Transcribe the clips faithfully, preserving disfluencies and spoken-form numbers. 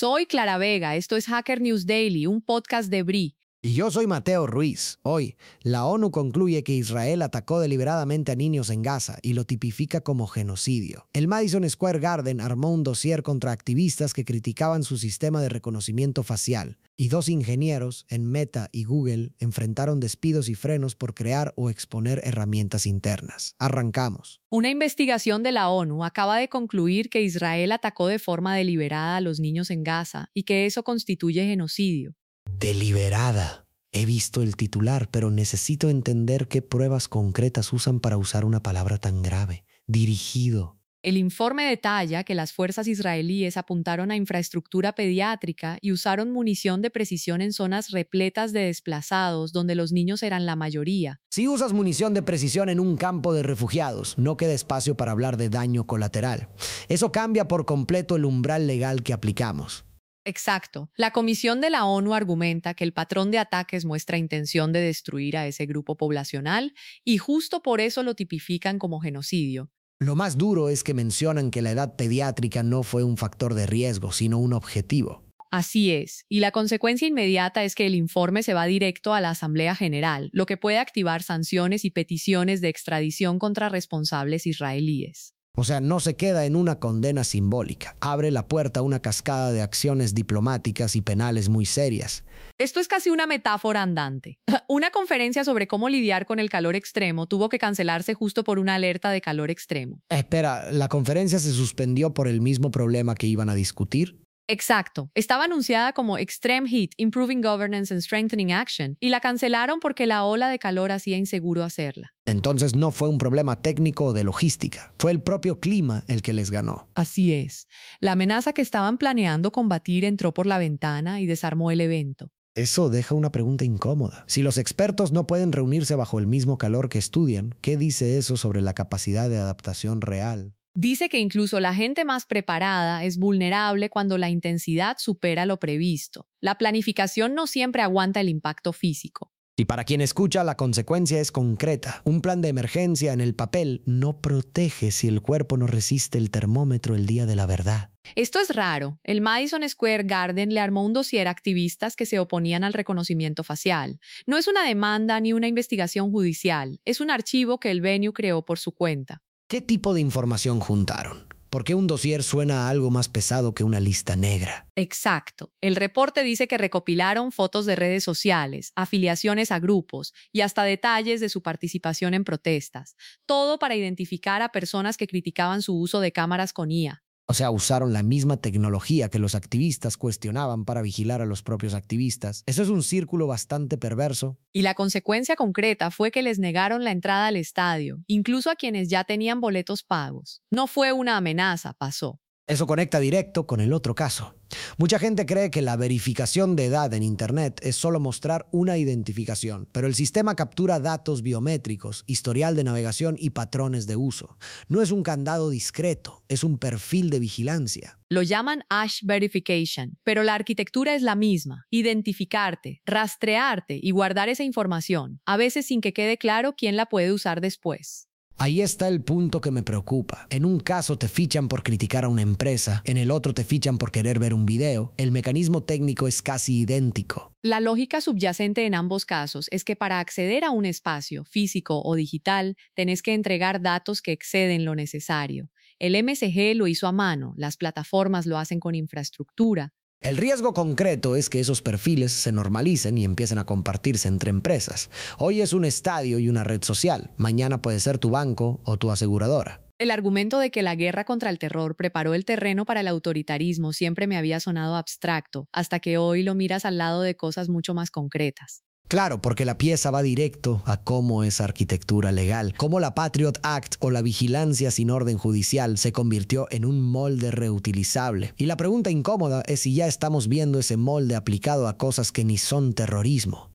Soy Clara Vega, esto es Hacker News Daily, un podcast de B R I. Y yo soy Mateo Ruiz. Hoy, la ONU concluye que Israel atacó deliberadamente a niños en Gaza y lo tipifica como genocidio. El Madison Square Garden armó un dossier contra activistas que criticaban su sistema de reconocimiento facial, y dos ingenieros en Meta y Google enfrentaron despidos y frenos por crear o exponer herramientas internas. Arrancamos. Una investigación de la ONU acaba de concluir que Israel atacó de forma deliberada a los niños en Gaza y que eso constituye genocidio. Deliberada. He visto el titular, pero necesito entender qué pruebas concretas usan para usar una palabra tan grave. Dirigido. El informe detalla que las fuerzas israelíes apuntaron a infraestructura pediátrica y usaron munición de precisión en zonas repletas de desplazados donde los niños eran la mayoría. Si usas munición de precisión en un campo de refugiados, no queda espacio para hablar de daño colateral. Eso cambia por completo el umbral legal que aplicamos. Exacto. La Comisión de la ONU argumenta que el patrón de ataques muestra intención de destruir a ese grupo poblacional y justo por eso lo tipifican como genocidio. Lo más duro es que mencionan que la edad pediátrica no fue un factor de riesgo, sino un objetivo. Así es, y la consecuencia inmediata es que el informe se va directo a la Asamblea General, lo que puede activar sanciones y peticiones de extradición contra responsables israelíes. O sea, no se queda en una condena simbólica. Abre la puerta a una cascada de acciones diplomáticas y penales muy serias. Esto es casi una metáfora andante. Una conferencia sobre cómo lidiar con el calor extremo tuvo que cancelarse justo por una alerta de calor extremo. Espera, ¿la conferencia se suspendió por el mismo problema que iban a discutir? Exacto. Estaba anunciada como Extreme Heat, Improving Governance and Strengthening Action, y la cancelaron porque la ola de calor hacía inseguro hacerla. Entonces no fue un problema técnico o de logística. Fue el propio clima el que les ganó. Así es. La amenaza que estaban planeando combatir entró por la ventana y desarmó el evento. Eso deja una pregunta incómoda. Si los expertos no pueden reunirse bajo el mismo calor que estudian, ¿qué dice eso sobre la capacidad de adaptación real? Dice que incluso la gente más preparada es vulnerable cuando la intensidad supera lo previsto. La planificación no siempre aguanta el impacto físico. Y para quien escucha, la consecuencia es concreta. Un plan de emergencia en el papel no protege si el cuerpo no resiste el termómetro el día de la verdad. Esto es raro. El Madison Square Garden le armó un dossier a activistas que se oponían al reconocimiento facial. No es una demanda ni una investigación judicial. Es un archivo que el venue creó por su cuenta. ¿Qué tipo de información juntaron? ¿Por qué un dossier suena a algo más pesado que una lista negra? Exacto. El reporte dice que recopilaron fotos de redes sociales, afiliaciones a grupos y hasta detalles de su participación en protestas. Todo para identificar a personas que criticaban su uso de cámaras con I A. O sea, usaron la misma tecnología que los activistas cuestionaban para vigilar a los propios activistas. Eso es un círculo bastante perverso. Y la consecuencia concreta fue que les negaron la entrada al estadio, incluso a quienes ya tenían boletos pagos. No fue una amenaza, pasó. Eso conecta directo con el otro caso. Mucha gente cree que la verificación de edad en Internet es solo mostrar una identificación, pero el sistema captura datos biométricos, historial de navegación y patrones de uso. No es un candado discreto, es un perfil de vigilancia. Lo llaman Hash Verification, pero la arquitectura es la misma. Identificarte, rastrearte y guardar esa información, a veces sin que quede claro quién la puede usar después. Ahí está el punto que me preocupa. En un caso te fichan por criticar a una empresa, en el otro te fichan por querer ver un video. El mecanismo técnico es casi idéntico. La lógica subyacente en ambos casos es que para acceder a un espacio, físico o digital, tenés que entregar datos que exceden lo necesario. El M S G lo hizo a mano, las plataformas lo hacen con infraestructura. El riesgo concreto es que esos perfiles se normalicen y empiecen a compartirse entre empresas. Hoy es un estadio y una red social. Mañana puede ser tu banco o tu aseguradora. El argumento de que la guerra contra el terror preparó el terreno para el autoritarismo siempre me había sonado abstracto, hasta que hoy lo miras al lado de cosas mucho más concretas. Claro, porque la pieza va directo a cómo es arquitectura legal, cómo la Patriot Act o la vigilancia sin orden judicial se convirtió en un molde reutilizable. Y la pregunta incómoda es si ya estamos viendo ese molde aplicado a cosas que ni son terrorismo.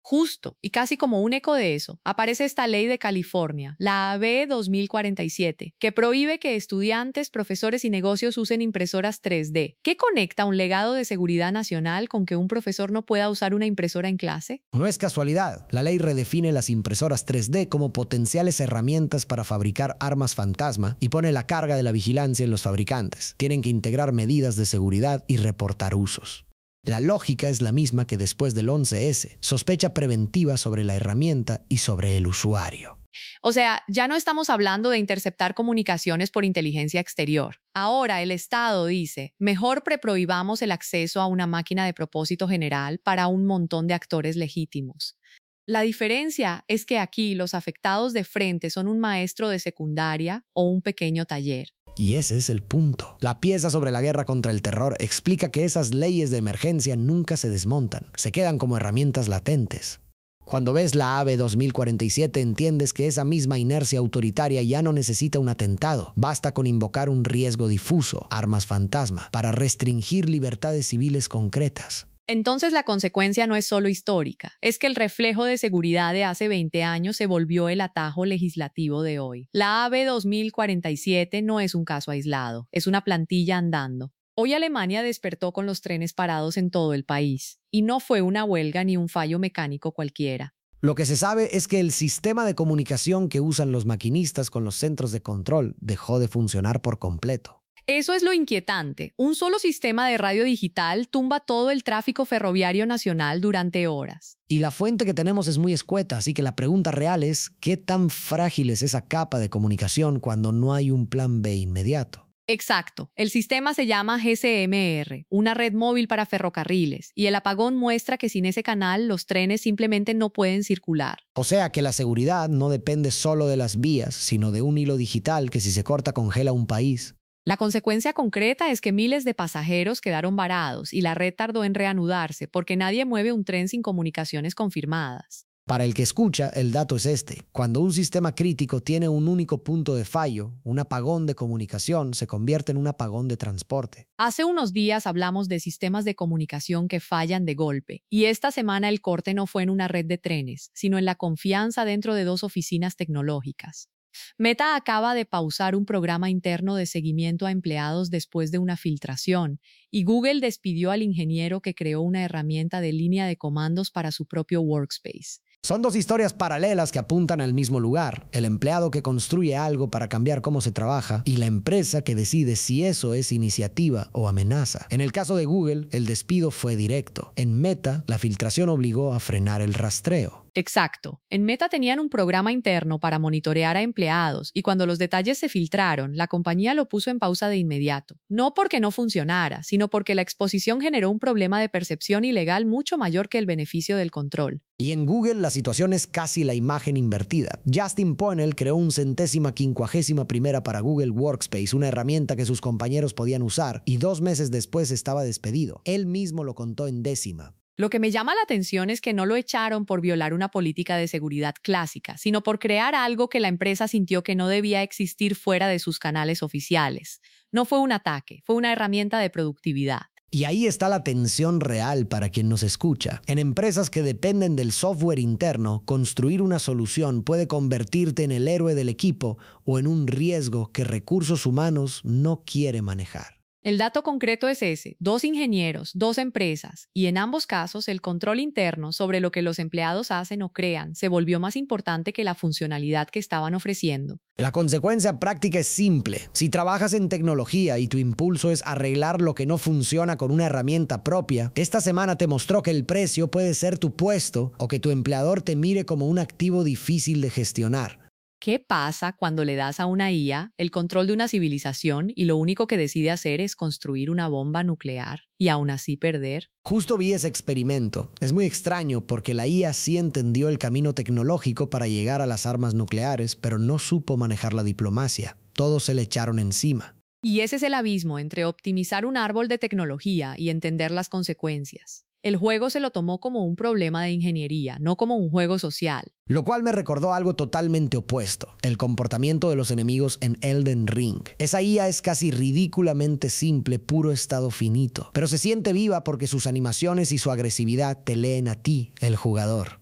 Justo, y casi como un eco de eso, aparece esta ley de California, la A B dos mil cuarenta y siete, que prohíbe que estudiantes, profesores y negocios usen impresoras tres D. ¿Qué conecta un legado de seguridad nacional con que un profesor no pueda usar una impresora en clase? No es casualidad. La ley redefine las impresoras tres D como potenciales herramientas para fabricar armas fantasma y pone la carga de la vigilancia en los fabricantes. Tienen que integrar medidas de seguridad y reportar usos. La lógica es la misma que después del once ese, sospecha preventiva sobre la herramienta y sobre el usuario. O sea, ya no estamos hablando de interceptar comunicaciones por inteligencia exterior. Ahora el Estado dice, mejor preprohibamos el acceso a una máquina de propósito general para un montón de actores legítimos. La diferencia es que aquí los afectados de frente son un maestro de secundaria o un pequeño taller. Y ese es el punto. La pieza sobre la guerra contra el terror explica que esas leyes de emergencia nunca se desmontan, se quedan como herramientas latentes. Cuando ves la A B dos mil cuarenta y siete entiendes que esa misma inercia autoritaria ya no necesita un atentado. Basta con invocar un riesgo difuso, armas fantasma, para restringir libertades civiles concretas. Entonces la consecuencia no es solo histórica, es que el reflejo de seguridad de hace veinte años se volvió el atajo legislativo de hoy. La A B dos mil cuarenta y siete no es un caso aislado, es una plantilla andando. Hoy Alemania despertó con los trenes parados en todo el país, y no fue una huelga ni un fallo mecánico cualquiera. Lo que se sabe es que el sistema de comunicación que usan los maquinistas con los centros de control dejó de funcionar por completo. Eso es lo inquietante. Un solo sistema de radio digital tumba todo el tráfico ferroviario nacional durante horas. Y la fuente que tenemos es muy escueta, así que la pregunta real es, ¿qué tan frágil es esa capa de comunicación cuando no hay un plan B inmediato? Exacto. El sistema se llama G C M R, una red móvil para ferrocarriles, y el apagón muestra que sin ese canal los trenes simplemente no pueden circular. O sea que la seguridad no depende solo de las vías, sino de un hilo digital que si se corta congela un país. La consecuencia concreta es que miles de pasajeros quedaron varados y la red tardó en reanudarse porque nadie mueve un tren sin comunicaciones confirmadas. Para el que escucha, el dato es este. Cuando un sistema crítico tiene un único punto de fallo, un apagón de comunicación se convierte en un apagón de transporte. Hace unos días hablamos de sistemas de comunicación que fallan de golpe, y esta semana el corte no fue en una red de trenes, sino en la confianza dentro de dos oficinas tecnológicas. Meta acaba de pausar un programa interno de seguimiento a empleados después de una filtración, y Google despidió al ingeniero que creó una herramienta de línea de comandos para su propio workspace. Son dos historias paralelas que apuntan al mismo lugar. El empleado que construye algo para cambiar cómo se trabaja y la empresa que decide si eso es iniciativa o amenaza. En el caso de Google, el despido fue directo. En Meta, la filtración obligó a frenar el rastreo. Exacto. En Meta tenían un programa interno para monitorear a empleados y cuando los detalles se filtraron, la compañía lo puso en pausa de inmediato. No porque no funcionara, sino porque la exposición generó un problema de percepción ilegal mucho mayor que el beneficio del control. Y en Google la situación es casi la imagen invertida. Justin Pownell creó un centésima quincuagésima primera para Google Workspace, una herramienta que sus compañeros podían usar, y dos meses después estaba despedido. Él mismo lo contó en décima. Lo que me llama la atención es que no lo echaron por violar una política de seguridad clásica, sino por crear algo que la empresa sintió que no debía existir fuera de sus canales oficiales. No fue un ataque, fue una herramienta de productividad. Y ahí está la tensión real para quien nos escucha. En empresas que dependen del software interno, construir una solución puede convertirte en el héroe del equipo o en un riesgo que recursos humanos no quiere manejar. El dato concreto es ese, dos ingenieros, dos empresas, y en ambos casos el control interno sobre lo que los empleados hacen o crean se volvió más importante que la funcionalidad que estaban ofreciendo. La consecuencia práctica es simple. Si trabajas en tecnología y tu impulso es arreglar lo que no funciona con una herramienta propia, esta semana te mostró que el precio puede ser tu puesto o que tu empleador te mire como un activo difícil de gestionar. ¿Qué pasa cuando le das a una I A el control de una civilización y lo único que decide hacer es construir una bomba nuclear y aún así perder? Justo vi ese experimento. Es muy extraño porque la I A sí entendió el camino tecnológico para llegar a las armas nucleares, pero no supo manejar la diplomacia. Todos se le echaron encima. Y ese es el abismo entre optimizar un árbol de tecnología y entender las consecuencias. El juego se lo tomó como un problema de ingeniería, no como un juego social. Lo cual me recordó algo totalmente opuesto, el comportamiento de los enemigos en Elden Ring. Esa I A es casi ridículamente simple, puro estado finito, pero se siente viva porque sus animaciones y su agresividad te leen a ti, el jugador.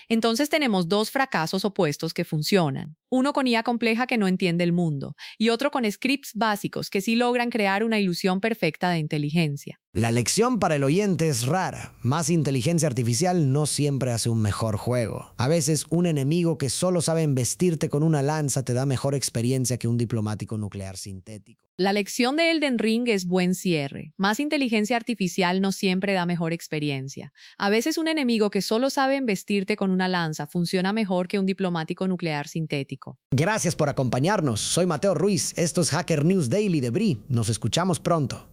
Entonces tenemos dos fracasos opuestos que funcionan. Uno con I A compleja que no entiende el mundo y otro con scripts básicos que sí logran crear una ilusión perfecta de inteligencia. La lección para el oyente es rara. Más inteligencia artificial no siempre hace un mejor juego. A veces un enemigo que solo sabe embestirte con una lanza te da mejor experiencia que un diplomático nuclear sintético. La lección de Elden Ring es buen cierre. Más inteligencia artificial no siempre da mejor experiencia. A veces un enemigo que solo sabe embestirte con una lanza funciona mejor que un diplomático nuclear sintético. Gracias por acompañarnos. Soy Mateo Ruiz. Esto es Hacker News Daily de Bri. Nos escuchamos pronto.